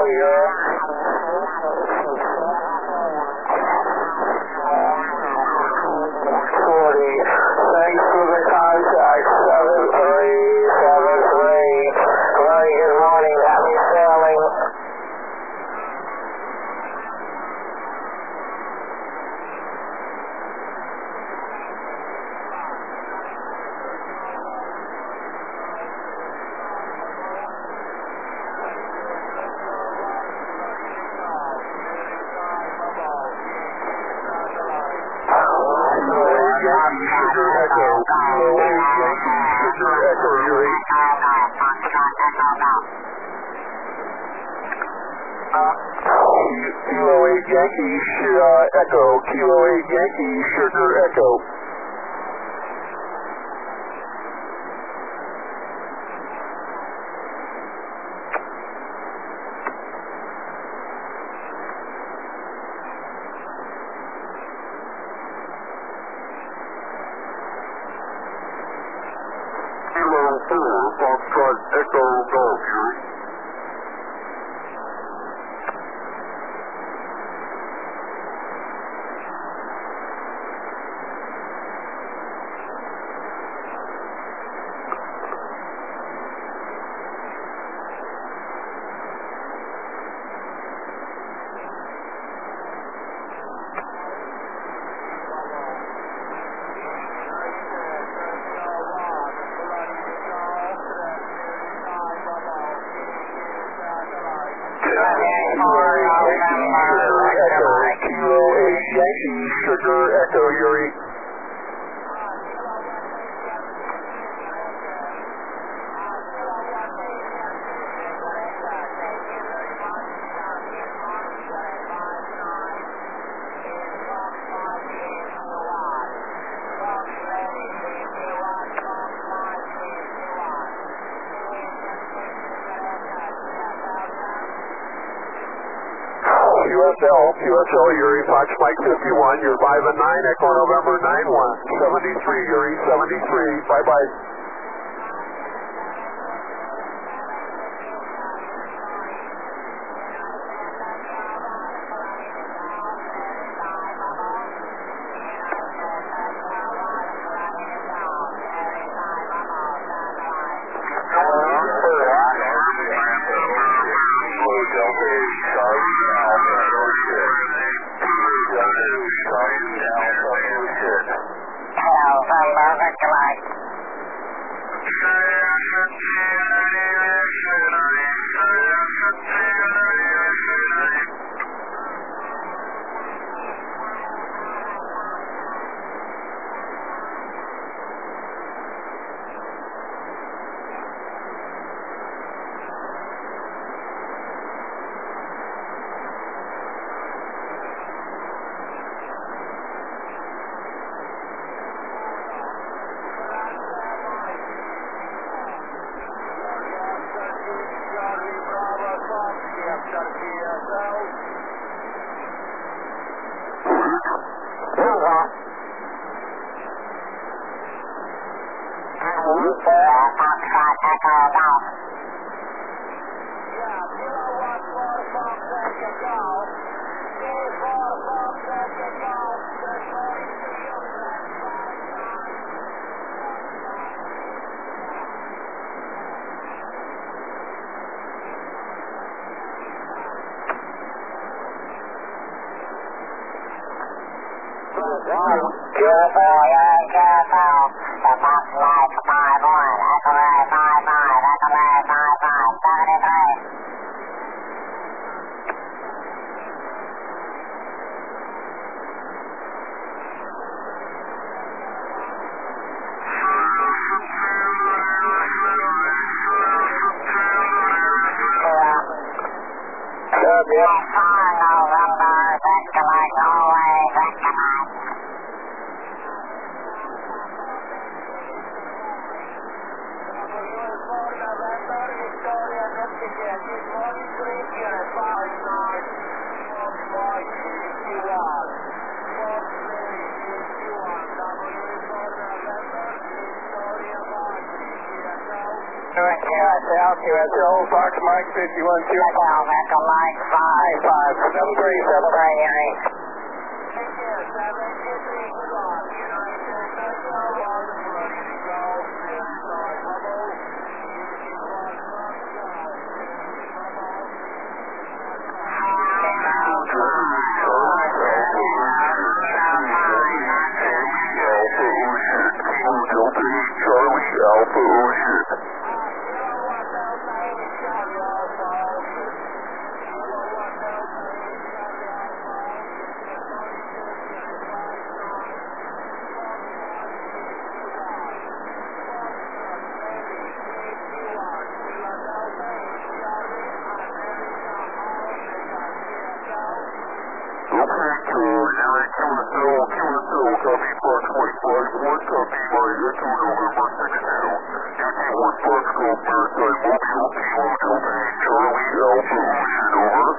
Thanks for the contact, 7373. Very good morning, happy sailing. Kilo 8 Yankee, Echo, Kilo 8 Yankee, Sugar Echo. Kilo 4, Foxtrot Echo Golf, Yuri. Yankee Sugar Echo, Yuri. QSL, Yuri, Fox Mike 51, you're 5 and 9, Echo November 91, 73, Yuri, 73, bye-bye. South, QSL, Fox Mike 51-2. Echo Mike 5. 737. Right, Erie. Charlie Alpha Ocean. Copy Fox Mike 51, copy my Echo November 62. UT1 Fox Golf Maritime Mobile, Kilo Delta 8 Charlie Alpha Ocean, over.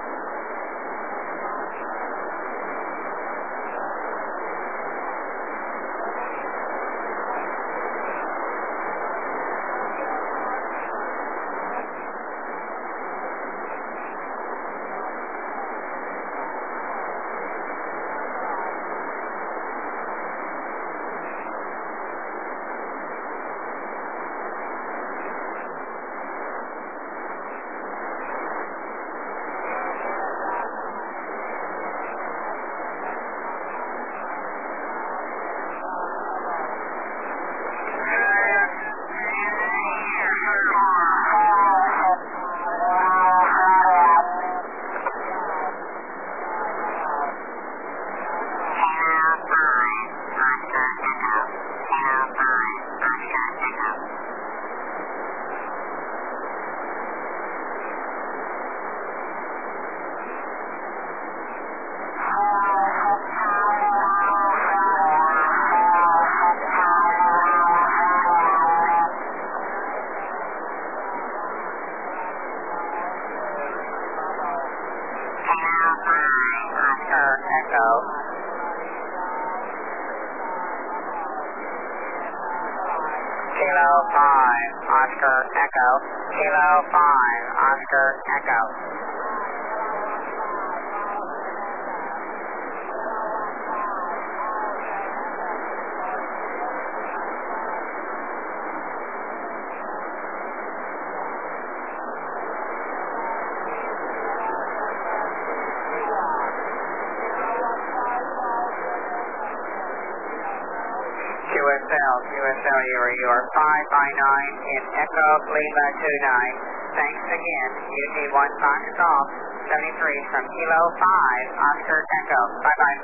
Kilo 5, Oscar Echo. Kilo 5, Oscar Echo. QSL, you are 5 by 9 in Echo Lima 29. Thanks again, UT1 Fox Golf 73 from Kilo 5, Oscar Echo. Bye-bye.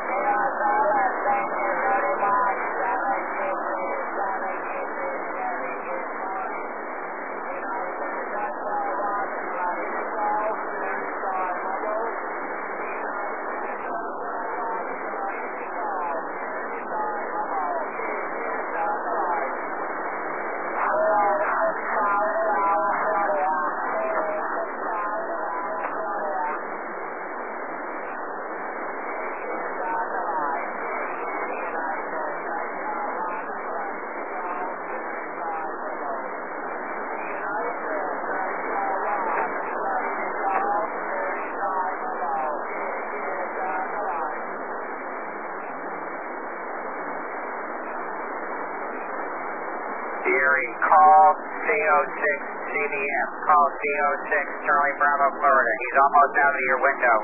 Call CO6 CBM. Call CO6 Charlie Bravo, Florida. He's almost out of your window.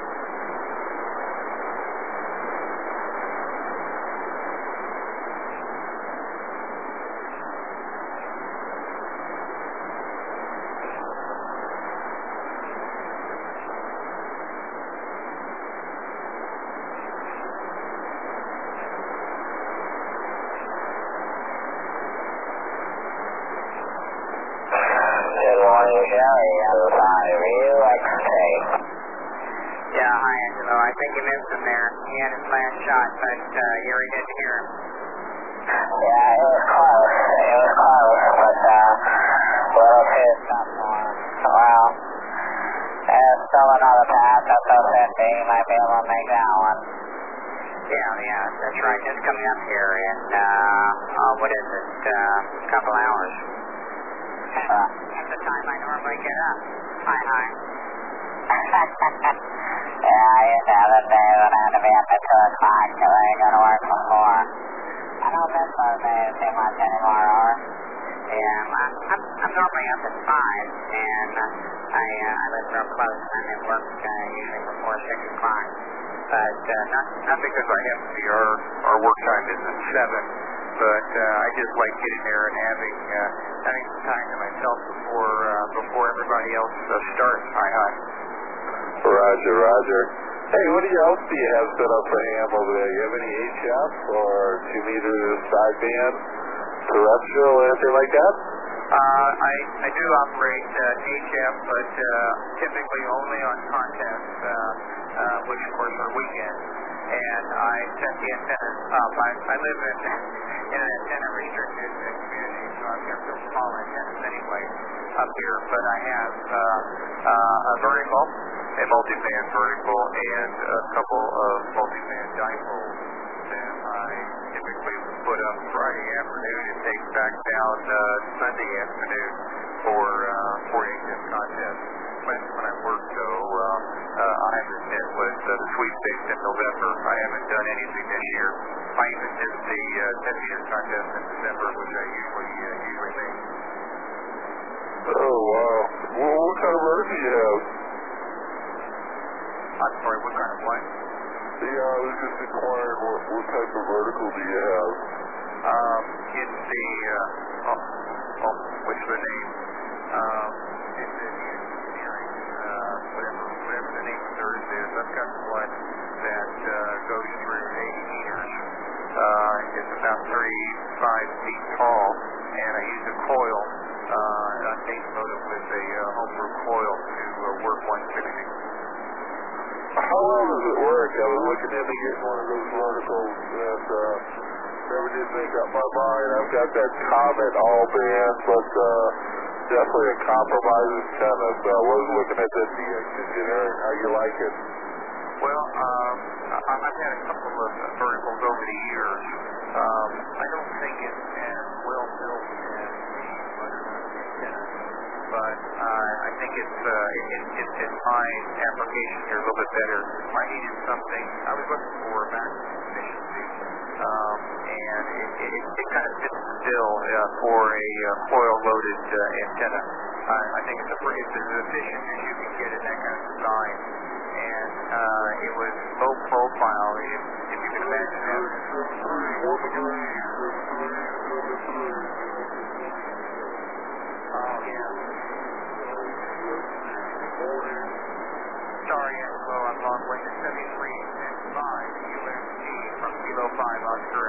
Yeah, hi Angelo. I think you missed him there. He had his last shot, but Yuri didn't hear him. Yeah, it was close. But little too sophomore. Well, there's still another pass up to 50. You might be able to make that one. Yeah, that's right. Just coming up here in, what is it, a couple hours. At the time I normally get up. Hi. Yeah, I used to have a day when I had to be up at 2 o'clock till I go to work from 4. I don't miss those days too much anymore, or? Yeah, I'm normally up at 5, and I live real close. I'm at work usually before 6 o'clock. But not because I have to be. Our work time is at 7, but I just like getting there and having some time to myself before everybody else starts. Hi. Roger. Hey, what else do you have set up for ham over there? You have any HF or 2-meter sideband, terrestrial, anything like that? I do operate HF, but typically only on contests, which of course are weekends. And I set the antennas up. I live in an antenna-restricted community, so I've got real small antennas anyway up here. But I have a vertical, a multi-band vertical, and a couple of multi-band dipoles that I typically put up Friday afternoon and take back down Sunday afternoon for HF contests. When I work, though, I have to admit, with the sweepstakes in November, I haven't done anything this year. I even did the 10-meter contest in December, which I usually make. Oh, wow. Well, what kind of vertical do you have? I'm sorry, what kind of what? Yeah, I was just inquiring what type of vertical do you have? It's the, what's the name? It's the engineering, whatever the name of theirs is. I've got one that goes through 80 meters. It's about 35 feet tall, and I use a coil, a base motor with a homebrew coil to work 160. How well does it work? I was looking into getting one of those verticals and never did make up my mind. I've got that Comet all band, but definitely a compromise antenna. So I was looking at that DX engineering. How you like it? Well, I've had a couple of verticals over the years. I don't think it's as well built as the Butternuts antenna, but I think it's my application here a little bit better. I needed something. I was looking for maximum efficiency, and it kind of fits the bill for a coil-loaded antenna. I think it's as efficient as you can get in that kind of design, and it was low profile. If you can imagine that. Oh yeah. Sorry, Angelo, I'm long way to 73 and 5 USG from Kilo 5 Oscar